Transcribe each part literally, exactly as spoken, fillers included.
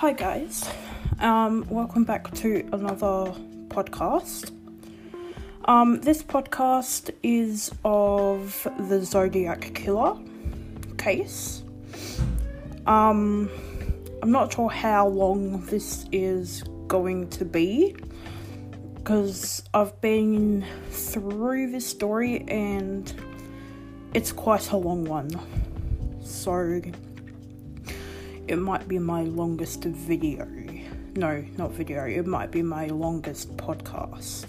Hi guys, um, welcome back to another podcast. Um, this podcast is of the Zodiac Killer case. Um, I'm not sure how long this is going to be, because I've been through this story and it's quite a long one. So it might be my longest video. No, not video. It might be my longest podcast.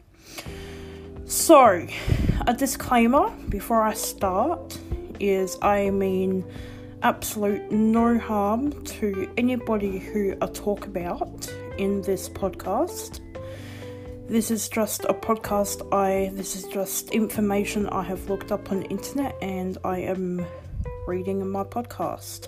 So, a disclaimer before I start is I mean absolute no harm to anybody who I talk about in this podcast. This is just a podcast. I this is just information I have looked up on the internet and I am reading in my podcast.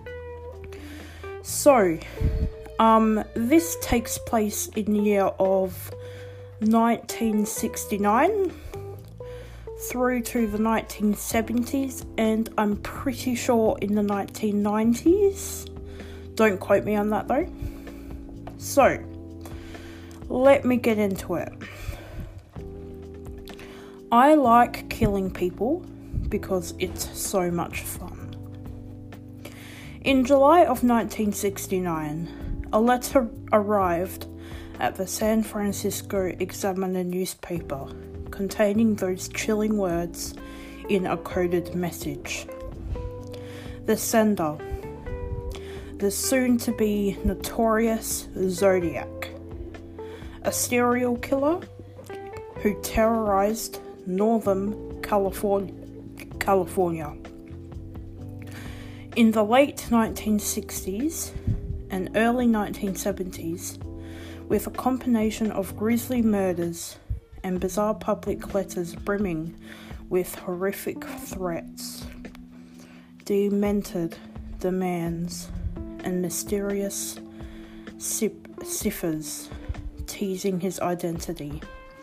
So, um, this takes place in the year of nineteen sixty-nine through to the nineteen seventies, and I'm pretty sure in the nineteen nineties. Don't quote me on that though. So, let me get into it. I like killing people because it's so much fun. In July of nineteen sixty-nine, a letter arrived at the San Francisco Examiner newspaper containing those chilling words in a coded message. The sender, the soon-to-be notorious Zodiac, a serial killer who terrorized Northern California. California. In the late nineteen sixties and early nineteen seventies, with a combination of grisly murders and bizarre public letters brimming with horrific threats, demented demands, and mysterious ciphers teasing his identity.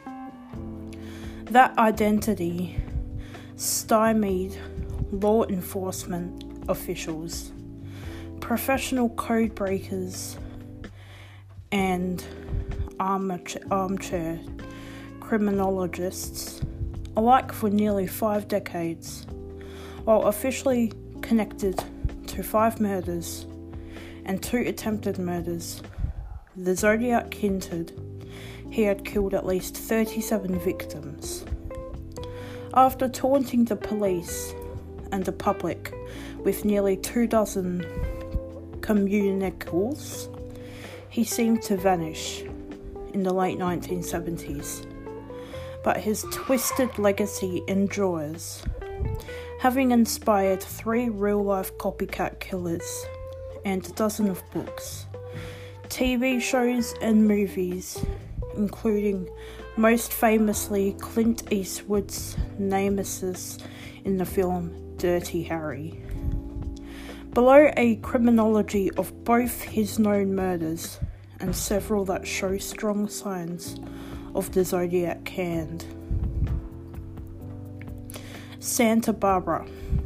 That identity stymied law enforcement officials, professional code breakers, and armchair, armchair criminologists alike for nearly five decades. While officially connected to five murders and two attempted murders, the Zodiac hinted he had killed at least thirty-seven victims. After taunting the police and the public with nearly two dozen communicals, he seemed to vanish in the late nineteen seventies. But his twisted legacy endures, having inspired three real-life copycat killers and a dozen of books, T V shows and movies, including most famously Clint Eastwood's nemesis in the film Dirty Harry. Below a criminology of both his known murders and several that show strong signs of the Zodiac hand. Santa Barbara.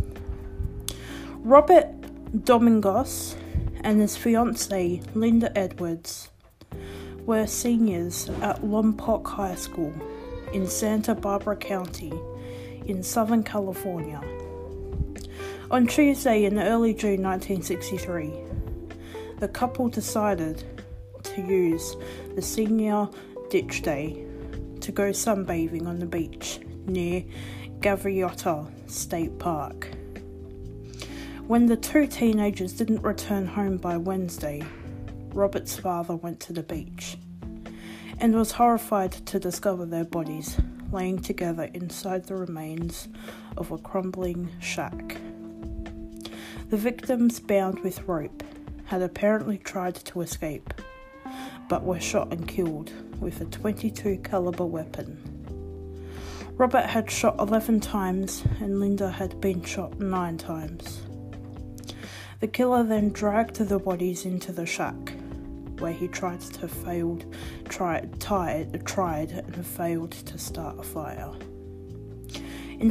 Robert Domingos and his fiancée Linda Edwards were seniors at Lompoc High School in Santa Barbara County in Southern California. On Tuesday in early June nineteen sixty-three, the couple decided to use the senior ditch day to go sunbathing on the beach near Gaviota State Park. When the two teenagers didn't return home by Wednesday, Robert's father went to the beach and was horrified to discover their bodies laying together inside the remains of a crumbling shack. The victims, bound with rope, had apparently tried to escape, but were shot and killed with a twenty-two caliber weapon. Robert had shot eleven times and Linda had been shot nine times. The killer then dragged the bodies into the shack, where he tried to failed, tried, tied, tried and failed to start a fire.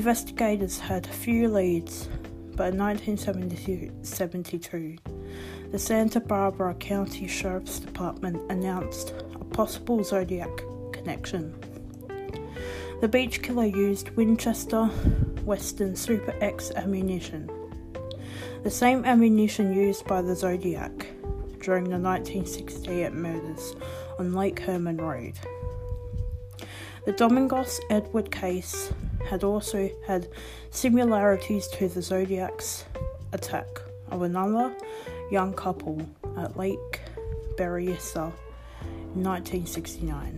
Investigators had few leads, but in nineteen seventy-two, the Santa Barbara County Sheriff's Department announced a possible Zodiac connection. The beach killer used Winchester Western Super X ammunition, the same ammunition used by the Zodiac during the nineteen sixty-eight murders on Lake Herman Road. The Domingos Edward case had also had similarities to the Zodiac's attack of another young couple at Lake Berryessa in nineteen sixty-nine.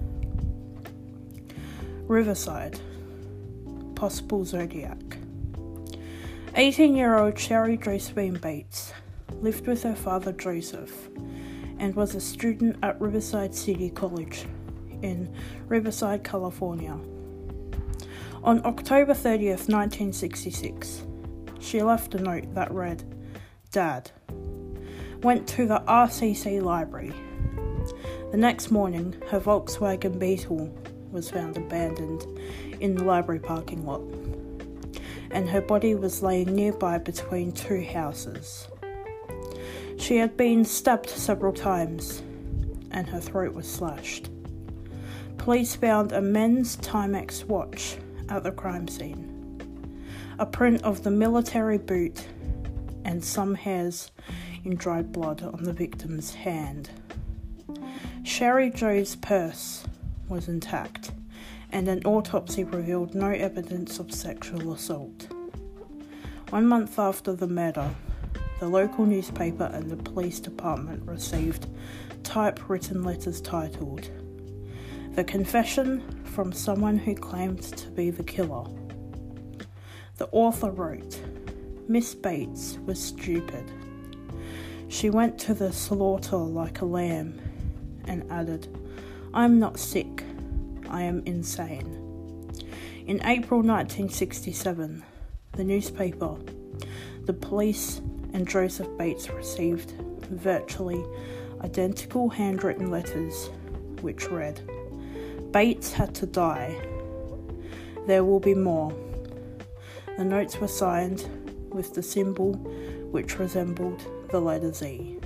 Riverside, possible Zodiac. eighteen-year-old Sherry Josephine Bates lived with her father Joseph and was a student at Riverside City College in Riverside, California. On October thirtieth, nineteen sixty-six, she left a note that read, "Dad, went to the R C C library." The next morning, her Volkswagen Beetle was found abandoned in the library parking lot, and her body was laying nearby between two houses. She had been stabbed several times, and her throat was slashed. Police found a men's Timex watch at the crime scene, a print of the military boot, and some hairs in dried blood on the victim's hand. Sherry Jo's purse was intact, and an autopsy revealed no evidence of sexual assault. One month after the murder, the local newspaper and the police department received typewritten letters titled, "The Confession from Someone Who Claimed to be the Killer." The author wrote, "Miss Bates was stupid. She went to the slaughter like a lamb," and added, "I'm not sick, I am insane." In April nineteen sixty-seven, the newspaper, the police, and Joseph Bates received virtually identical handwritten letters which read, "Bates had to die. There will be more." The notes were signed with the symbol which resembled the letter Z.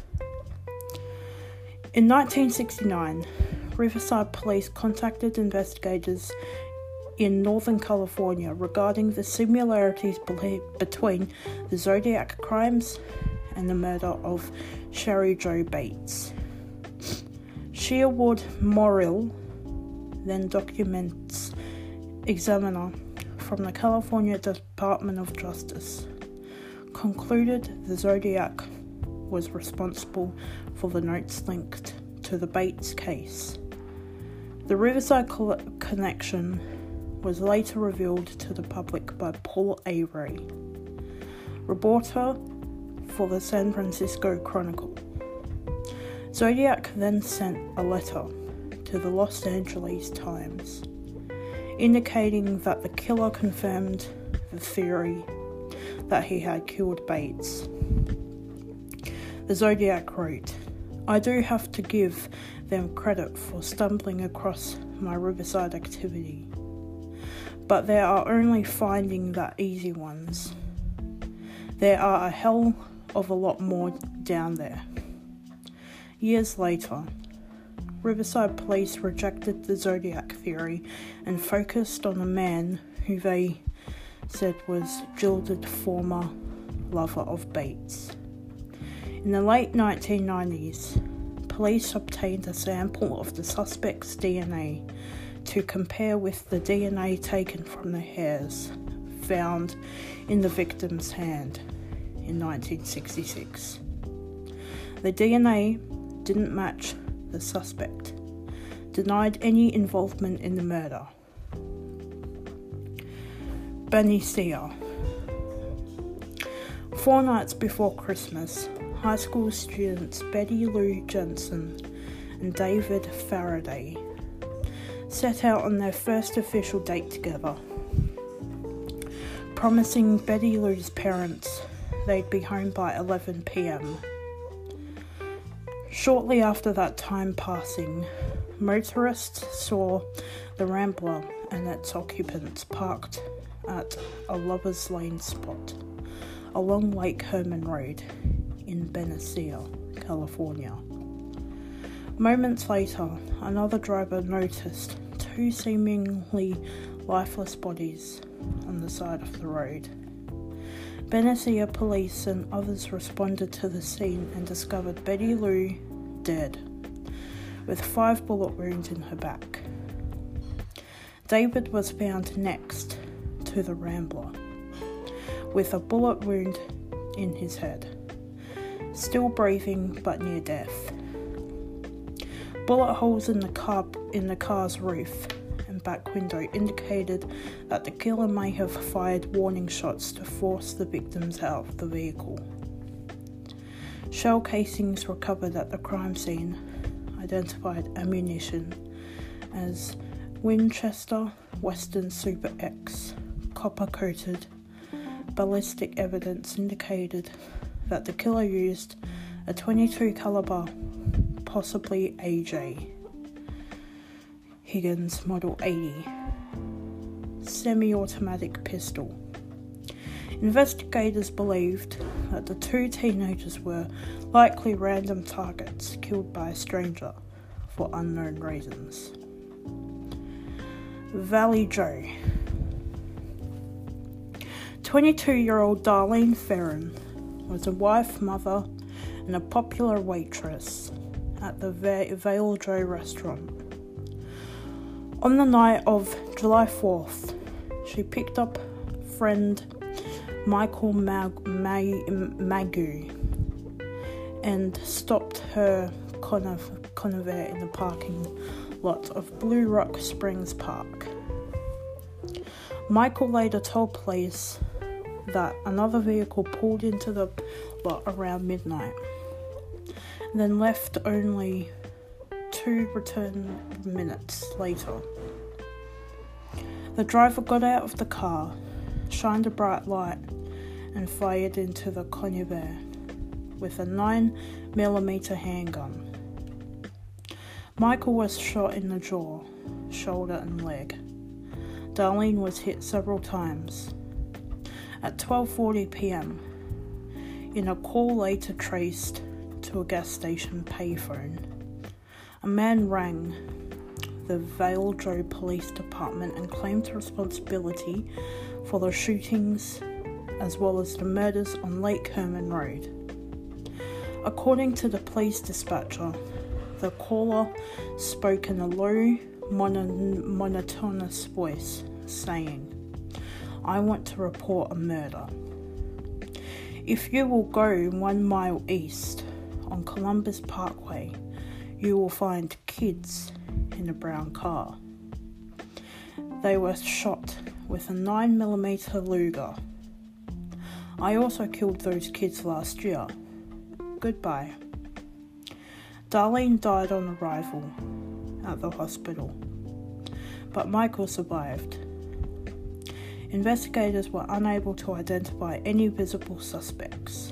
In nineteen sixty-nine, Riverside Police contacted investigators in Northern California regarding the similarities be- between the Zodiac crimes and the murder of Sherry Jo Bates. Sherwood Morrill, then documents examiner from the California Department of Justice, concluded the Zodiac was responsible for the notes linked to the Bates case. The Riverside co- connection was later revealed to the public by Paul Avery, reporter for the San Francisco Chronicle. Zodiac then sent a letter to the Los Angeles Times, indicating that the killer confirmed the theory that he had killed Bates. The Zodiac wrote, "I do have to give them credit for stumbling across my Riverside activity, but they are only finding the easy ones. There are a hell of a lot more down there." Years later, Riverside police rejected the Zodiac theory and focused on a man who they said was jilted former lover of Bates. In the late nineteen nineties, police obtained a sample of the suspect's D N A to compare with the D N A taken from the hairs found in the victim's hand in nineteen sixty-six. The D N A didn't match the suspect, denied any involvement in the murder. Benicia. Four nights before Christmas, high school students Betty Lou Jensen and David Faraday set out on their first official date together, promising Betty Lou's parents they'd be home by eleven p.m. Shortly after that time passing, motorists saw the Rambler and its occupants parked at a Lover's Lane spot along Lake Herman Road in Benicia, California. Moments later, another driver noticed two seemingly lifeless bodies on the side of the road. Benicia police and others responded to the scene and discovered Betty Lou dead, with five bullet wounds in her back. David was found next to the Rambler, with a bullet wound in his head, still breathing but near death. Bullet holes in the car in the car's roof and back window indicated that the killer may have fired warning shots to force the victims out of the vehicle. Shell casings recovered at the crime scene identified ammunition as Winchester Western Super X, copper-coated. Ballistic evidence indicated that the killer used a twenty-two caliber, possibly A J Higgins Model eighty semi-automatic pistol. Investigators believed that the two teenagers were likely random targets killed by a stranger for unknown reasons. Valley Joe. twenty-two-year-old Darlene Ferrin was a wife, mother, and a popular waitress at the Vale Joe restaurant. On the night of July fourth, she picked up friend Michael Mag- Mag- Magoo and stopped her convoy in the parking lot of Blue Rock Springs Park. Michael later told police that another vehicle pulled into the lot around midnight, then left only two return minutes later. The driver got out of the car, shined a bright light, and fired into the convoy with a nine millimeter handgun. Michael was shot in the jaw, shoulder, and leg. Darlene was hit several times. At twelve forty p.m., in a call later traced to a gas station payphone, a man rang the Vale Joe Police Department and claimed responsibility for the shootings as well as the murders on Lake Herman Road. According to the police dispatcher, the caller spoke in a low, mono- monotonous voice, saying, "I want to report a murder. If you will go one mile east on Columbus Parkway, you will find kids in a brown car. They were shot with a nine millimeter Luger. I also killed those kids last year. Goodbye." Darlene died on arrival at the hospital, but Michael survived. Investigators were unable to identify any visible suspects.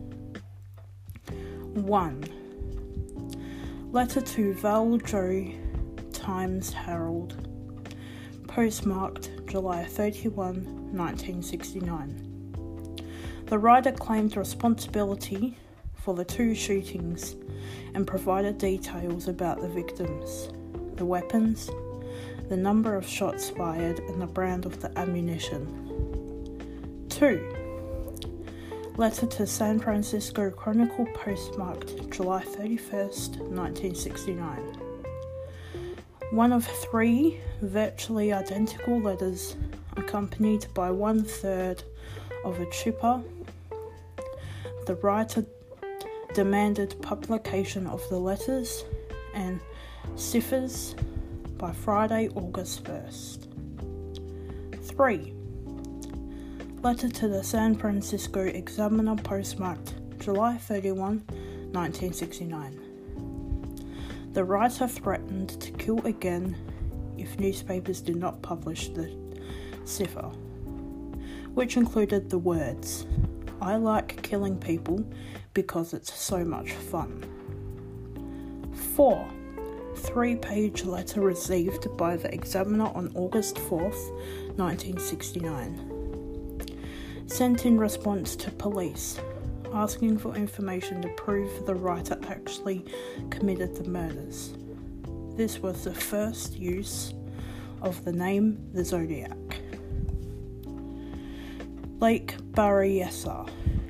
one. Letter to Vale Joe Times Herald, postmarked July thirty-first, nineteen sixty-nine. The writer claimed responsibility for the two shootings and provided details about the victims, the weapons, the number of shots fired, and the brand of the ammunition. two. Letter to San Francisco Chronicle, postmarked July thirty-first, nineteen sixty-nine. One of three virtually identical letters, accompanied by one third of a chipper. The writer demanded publication of the letters and ciphers by Friday, August first. three. Letter to the San Francisco Examiner, postmarked July thirty-first, nineteen sixty-nine. The writer threatened to kill again if newspapers did not publish the cipher, which included the words, "I like killing people because it's so much fun." four. Three-page letter received by the Examiner on August fourth, nineteen sixty-nine. Sent in response to police asking for information to prove the writer actually committed the murders. This was the first use of the name the Zodiac. Lake Berryessa.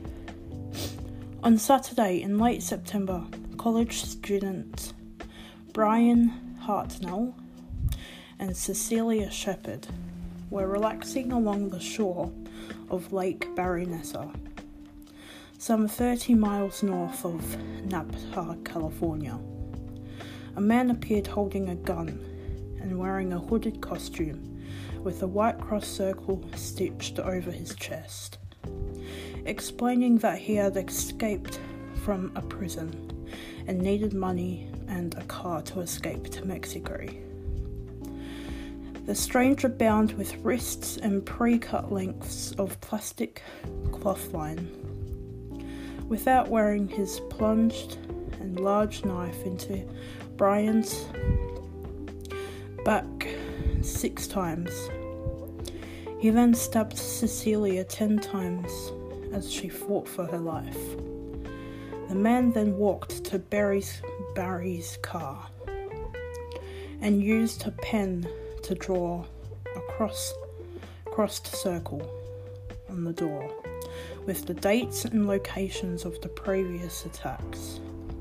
On Saturday in late September, college students Brian Hartnell and Cecilia Shepard were relaxing along the shore of Lake Berryessa, some thirty miles north of Napa, California. A man appeared holding a gun and wearing a hooded costume with a white cross circle stitched over his chest, explaining that he had escaped from a prison and needed money and a car to escape to Mexico. The stranger, bound with wrists and pre-cut lengths of plastic cloth line, without wearing his plunged and large knife into Brian's back six times. He then stabbed Cecilia ten times as she fought for her life. The man then walked to Barry's, Barry's car and used a pen to draw a cross, crossed circle on the door with the dates and locations of the previous attacks.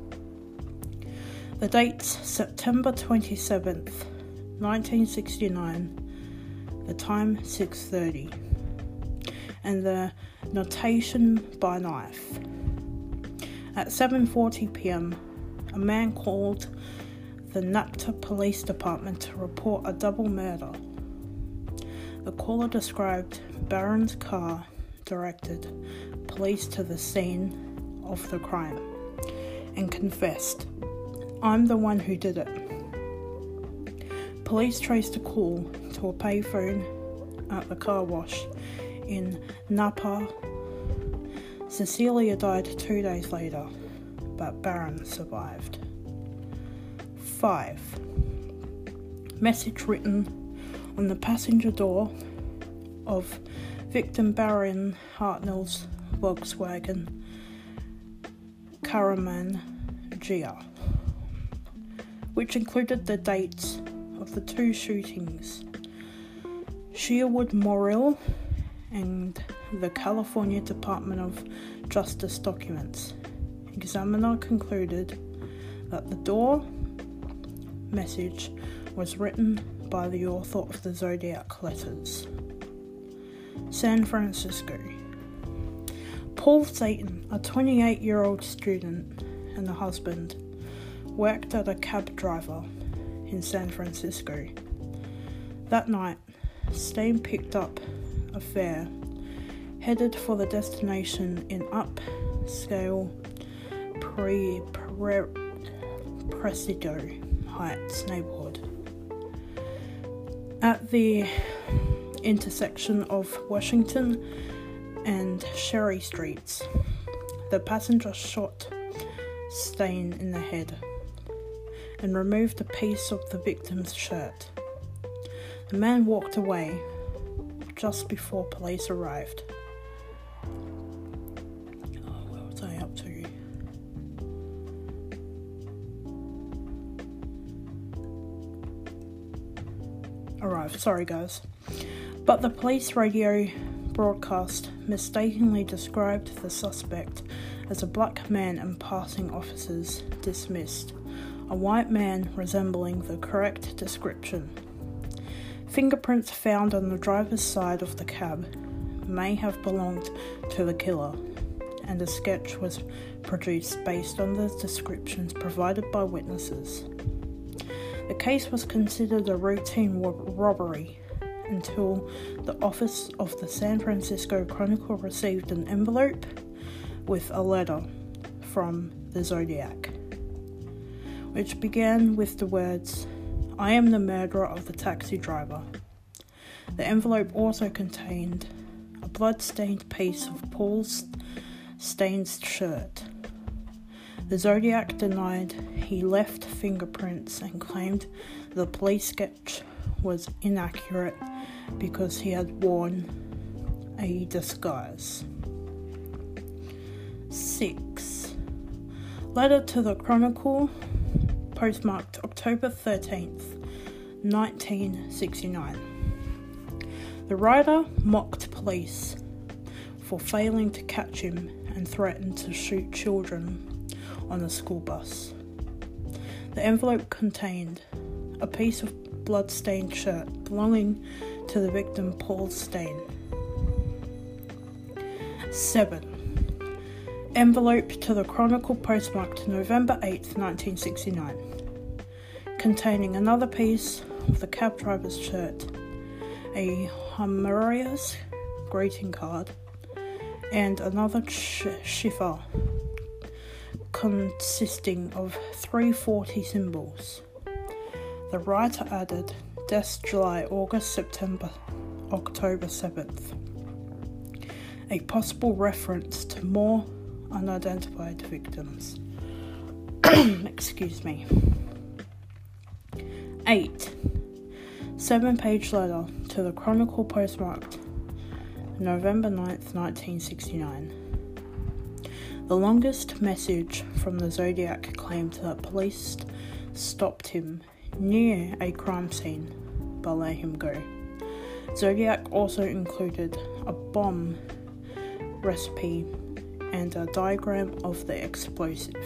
The dates: September twenty-seventh, nineteen sixty-nine, the time six thirty, and the notation by knife. At seven forty p.m, a man called the Napa Police Department to report a double murder. The caller described Barron's car, directed police to the scene of the crime, and confessed, "I'm the one who did it." Police traced a call to a payphone at the car wash in Napa. Cecilia died two days later, but Barron survived. five. Message written on the passenger door of victim Barron Hartnell's Volkswagen Caravan Gia, which included the dates of the two shootings, Sherwood Memorial, and the California Department of Justice documents. Examiner concluded that the door message was written by the author of the Zodiac letters. San Francisco. Paul Satan, a twenty-eight-year-old student and a husband, worked as a cab driver in San Francisco. That night, Stain picked up a fare, headed for the destination in upscale Pre- Pre- Presidio Heights neighborhood. At the intersection of Washington and Sherry Streets, the passenger shot Stain in the head and removed a piece of the victim's shirt. The man walked away just before police arrived. Oh, what was I up to? Arrived, sorry guys. But the police radio broadcast mistakenly described the suspect as a black man, and passing officers dismissed a white man resembling the correct description. Fingerprints found on the driver's side of the cab may have belonged to the killer, and a sketch was produced based on the descriptions provided by witnesses. The case was considered a routine rob- robbery until the office of the San Francisco Chronicle received an envelope with a letter from the Zodiac, which began with the words, "I am the murderer of the taxi driver." The envelope also contained a blood-stained piece of Paul Stain's shirt. The Zodiac denied he left fingerprints and claimed the police sketch was inaccurate because he had worn a disguise. six. Letter to the Chronicle, postmarked October thirteenth, nineteen sixty-nine. The writer mocked police for failing to catch him and threatened to shoot children on a school bus. The envelope contained a piece of blood-stained shirt belonging to the victim Paul Stain. seven. Envelope to the Chronicle, postmarked November eighth, nineteen sixty-nine, containing another piece of the cab driver's shirt, a humorous greeting card, and another sh- shiffer consisting of three forty symbols. The writer added deaths July, August, September, October seventh, a possible reference to more unidentified victims. Excuse me. eight. Seven-page letter to the Chronicle, postmarked November ninth, nineteen sixty-nine. The longest message from the Zodiac claimed that police stopped him near a crime scene but let him go. Zodiac also included a bomb recipe and a diagram of the explosive.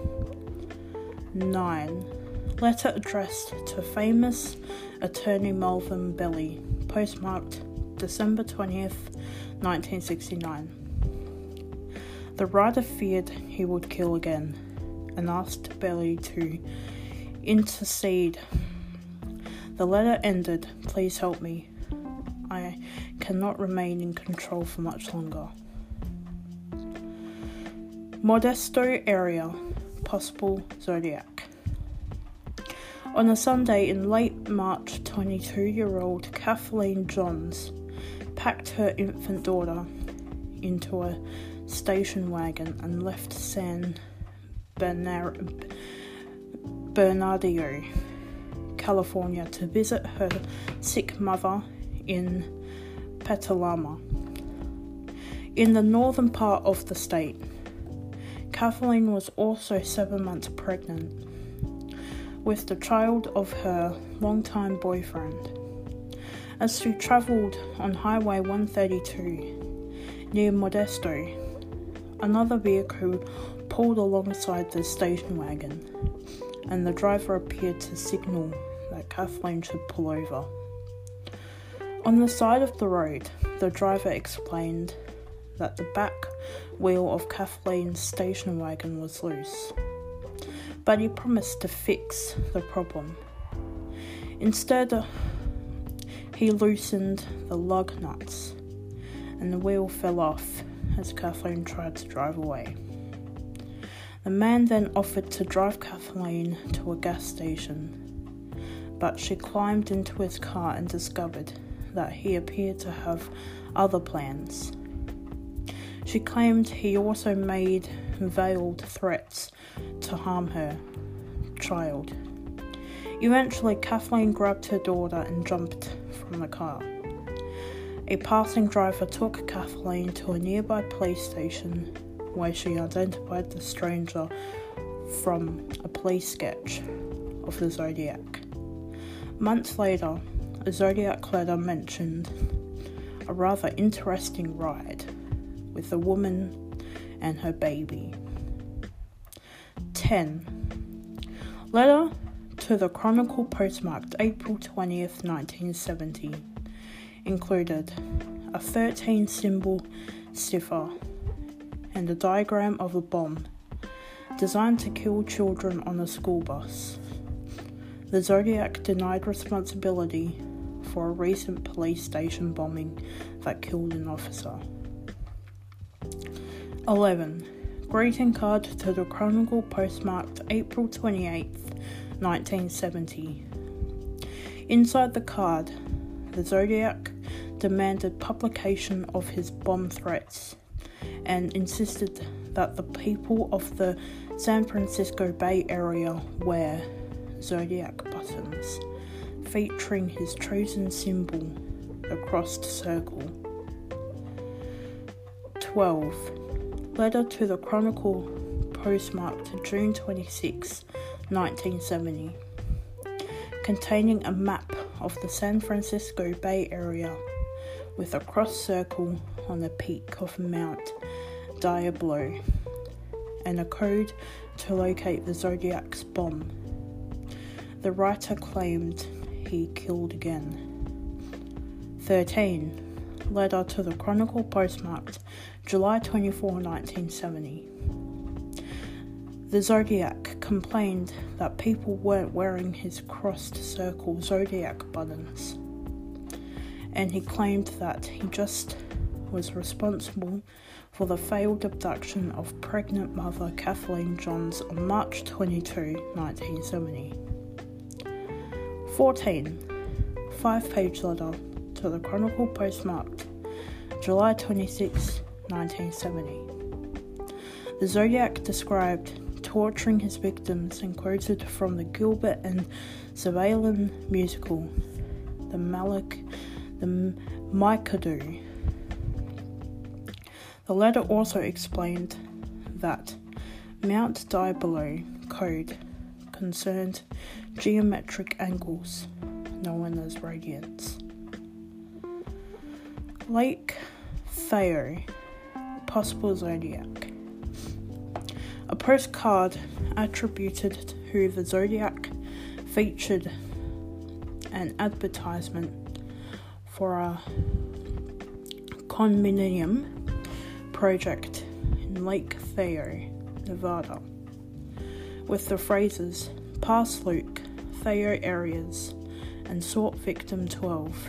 nine. Letter addressed to famous attorney Melvin Belli, postmarked December twentieth, nineteen sixty-nine. The writer feared he would kill again and asked Belli to intercede. The letter ended, "Please help me. I cannot remain in control for much longer." Modesto area, possible Zodiac. On a Sunday in late March, twenty-two-year-old Kathleen Johns packed her infant daughter into a station wagon and left San Bernard- Bernardino, California, to visit her sick mother in Petaluma, in the northern part of the state. Kathleen was also seven months pregnant with the child of her longtime boyfriend. As she travelled on Highway one thirty-two near Modesto, another vehicle pulled alongside the station wagon, and the driver appeared to signal that Kathleen should pull over. On the side of the road, the driver explained that the back wheel of Kathleen's station wagon was loose, but he promised to fix the problem. Instead, he loosened the lug nuts, and the wheel fell off as Kathleen tried to drive away. The man then offered to drive Kathleen to a gas station, but she climbed into his car and discovered that he appeared to have other plans. She claimed he also made veiled threats to harm her child. Eventually, Kathleen grabbed her daughter and jumped from the car. A passing driver took Kathleen to a nearby police station where she identified the stranger from a police sketch of the Zodiac. Months later, a Zodiac letter mentioned a rather interesting ride with a woman and her baby. ten. Letter to the Chronicle, postmarked April twentieth, nineteen seventy, included a thirteen-symbol cipher and a diagram of a bomb designed to kill children on a school bus. The Zodiac denied responsibility for a recent police station bombing that killed an officer. eleven. Greeting card to the Chronicle, postmarked April twenty-eighth, nineteen seventy. Inside the card, the Zodiac demanded publication of his bomb threats and insisted that the people of the San Francisco Bay Area wear Zodiac buttons featuring his chosen symbol, the crossed circle. twelve. Letter to the Chronicle postmarked June twenty-sixth, nineteen seventy, containing a map of the San Francisco Bay Area with a cross circle on the peak of Mount Diablo and a code to locate the Zodiac's bomb. The writer claimed he killed again. thirteen. Letter to the Chronicle postmarked July twenty-fourth, nineteen seventy. The Zodiac complained that people weren't wearing his crossed circle Zodiac buttons, and he claimed that he just was responsible for the failed abduction of pregnant mother Kathleen Johns on March twenty-second, nineteen seventy. fourteen. Five-page letter to the Chronicle postmarked July twenty-sixth, nineteen seventy. The Zodiac described torturing his victims and quoted from the Gilbert and Sutherland musical, the Malik, the Mikado. The letter also explained that Mount Diablo code concerned geometric angles known as radians. Lake Theo, possible Zodiac. A postcard attributed to the Zodiac featured an advertisement for a condominium project in Lake Theo, Nevada, with the phrases "Pass Luke, Theo areas," and "Sought victim twelve."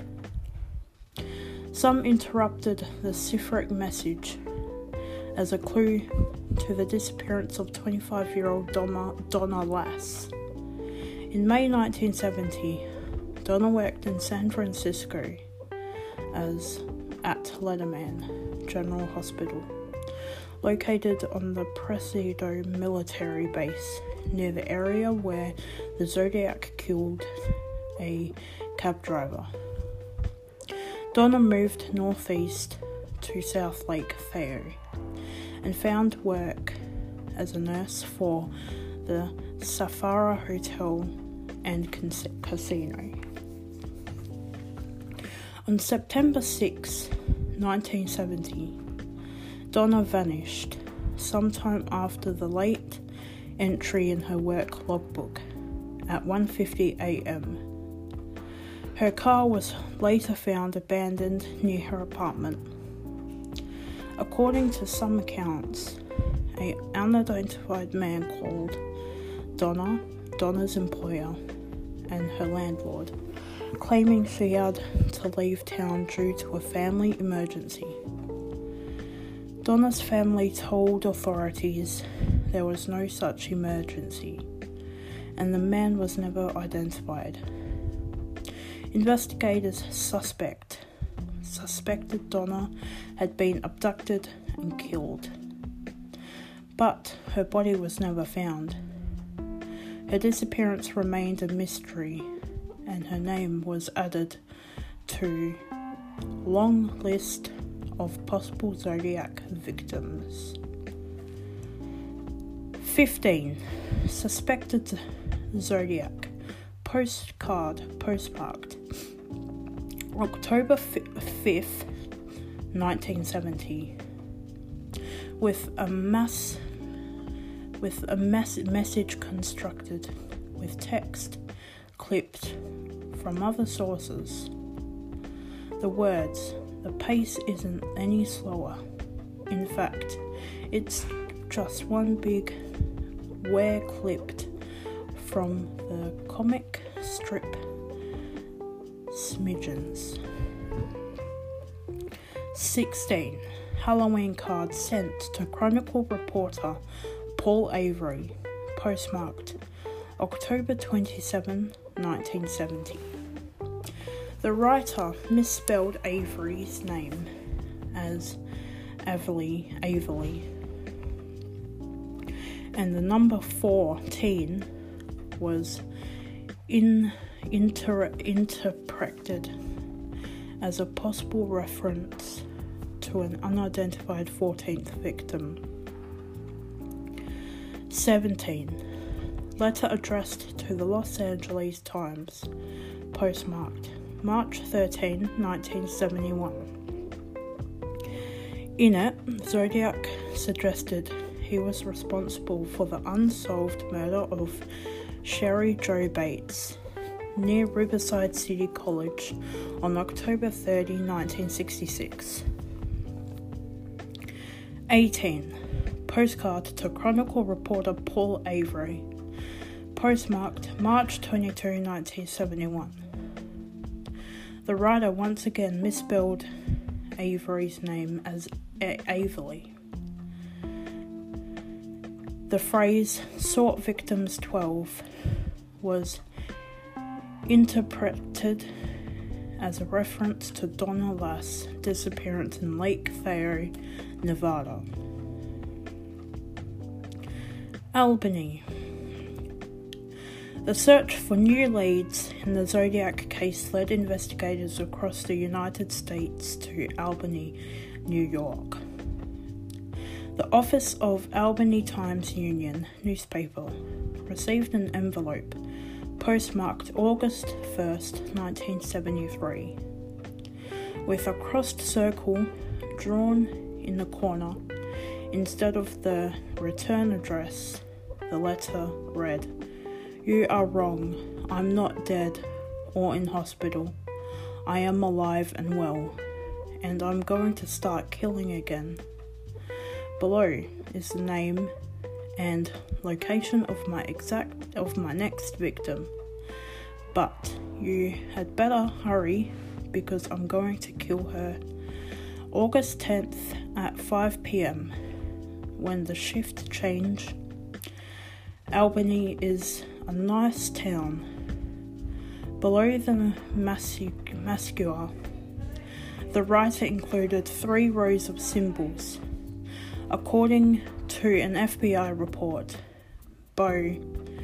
Some interpreted the cipheric message as a clue to the disappearance of twenty-five-year-old Donna, Donna Lass. In May nineteen seventy, Donna worked in San Francisco as at Letterman General Hospital, located on the Presidio military base near the area where the Zodiac killed a cab driver. Donna moved northeast to South Lake Theo and found work as a nurse for the Safari Hotel and Casino. On September sixth, nineteen seventy, Donna vanished sometime after the late entry in her work logbook at one fifty a.m. Her car was later found abandoned near her apartment. According to some accounts, an unidentified man called Donna, Donna's employer, and her landlord, claiming she had to leave town due to a family emergency. Donna's family told authorities there was no such emergency, and the man was never identified. Investigators suspect suspected Donna had been abducted and killed, but her body was never found. Her disappearance remained a mystery, and her name was added to long list of possible Zodiac victims. fifteen. Suspected Zodiac postcard postmarked October fifth, nineteen seventy, with a mass with a mass message constructed with text clipped from other sources. The words, "The pace isn't any slower. In fact, it's just one big wear clipped from the comic strip Smidgens." sixteen. Halloween card sent to Chronicle reporter Paul Avery, postmarked October twenty-seventh, nineteen seventy. The writer misspelled Avery's name as Averly, Averly, and the number fourteen was in, inter, interpreted as a possible reference to an unidentified fourteenth victim. seventeen. Letter addressed to the Los Angeles Times, postmarked March thirteenth, nineteen seventy-one. In it, Zodiac suggested he was responsible for the unsolved murder of Sherry Jo Bates near Riverside City College on October thirtieth, nineteen sixty-six. eighteen. Postcard to Chronicle reporter Paul Avery, postmarked March twenty-second, nineteen seventy-one. The writer once again misspelled Avery's name as A- Averly. The phrase "sought victims twelve" was interpreted as a reference to Donna Lass' disappearance in Lake Fayette, Nevada. Albany. The search for new leads in the Zodiac case led investigators across the United States to Albany, New York. The office of Albany Times-Union newspaper received an envelope postmarked August first, nineteen seventy-three, with a crossed circle drawn in the corner. Instead of the return address, the letter read, "You are wrong. I'm not dead or in hospital. I am alive and well, and I'm going to start killing again. Below is the name and location of my exact of my next victim. But you had better hurry because I'm going to kill her. August tenth at five p.m. when the shift change. Albany is a nice town. Below the mascula, the writer included three rows of symbols. According to an F B I report, Bo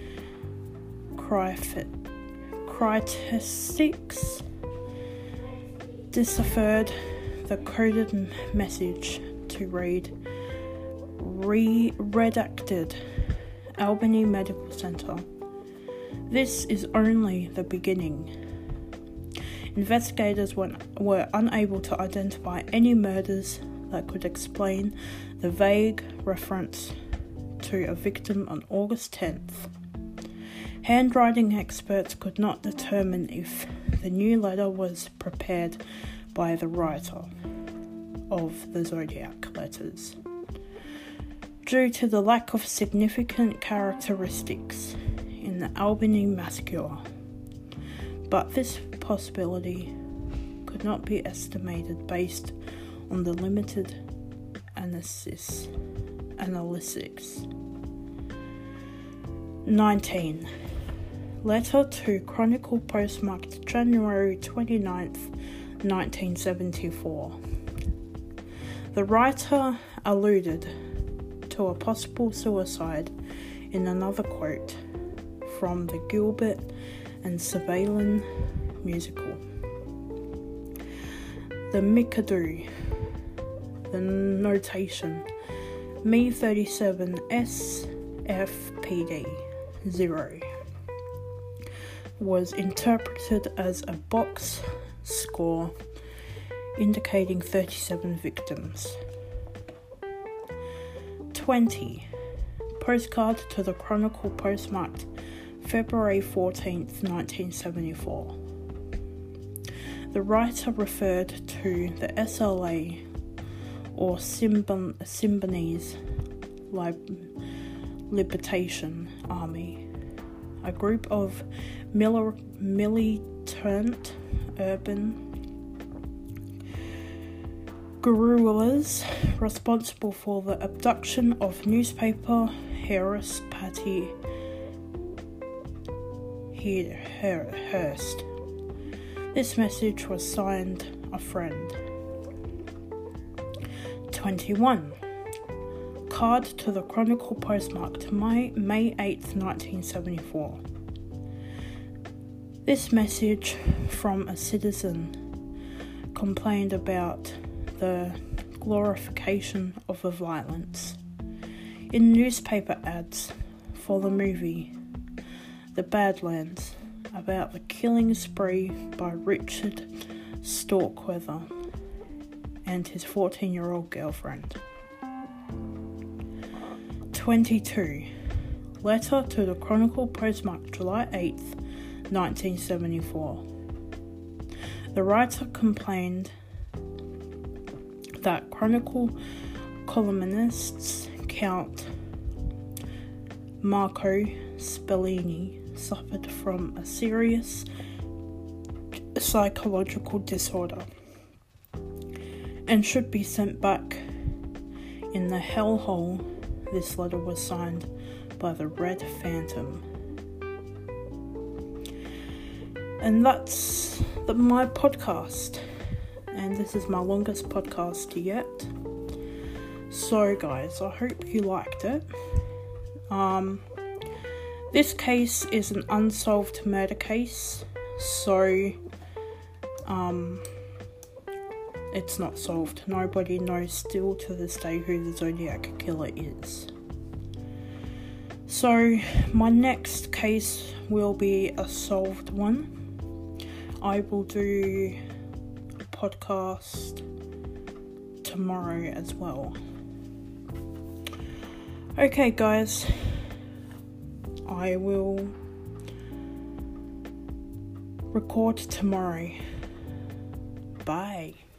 Crytestics deciphered the coded message to read, Re-redacted, Albany Medical Center. This is only the beginning. Investigators were, were unable to identify any murders that could explain the vague reference to a victim on August tenth. Handwriting experts could not determine if the new letter was prepared by the writer of the Zodiac letters, due to the lack of significant characteristics in the Albany mascula. But this possibility could not be estimated based on the limited analysis, analytics. nineteen. Letter to Chronicle postmarked January twenty-ninth, nineteen seventy-four. The writer alluded to a possible suicide in another quote from the Gilbert and Sutherland musical. The Mikado. The notation Me thirty-seven S F P D zero was interpreted as a box score indicating thirty-seven victims. twenty. Postcard to the Chronicle postmarked February fourteenth, nineteen seventy-four. The writer referred to the S L A or Symb- Symbionese Lib- Liberation Army, a group of mil- militant urban guerrillas responsible for the abduction of newspaper Harris Patty Hearst. This message was signed "A Friend." twenty-one. Card to the Chronicle postmarked May eighth, nineteen seventy-four. This message from a citizen complained about the glorification of the violence in newspaper ads for the movie The Badlands, about the killing spree by Richard Starkweather and his fourteen-year-old girlfriend. twenty-two. Letter to the Chronicle, postmarked July eighth, nineteen seventy-four. The writer complained that Chronicle columnists Count Marco Spellini suffered from a serious psychological disorder and should be sent back in the hellhole. This letter was signed by the Red Phantom. And that's the, my podcast. And this is my longest podcast yet. So guys, I hope you liked it. Um, this case is an unsolved murder case. So, um, it's not solved. Nobody knows still to this day who the Zodiac Killer is. So, my next case will be a solved one. I will do a podcast tomorrow as well. Okay, guys. I will record tomorrow. Bye.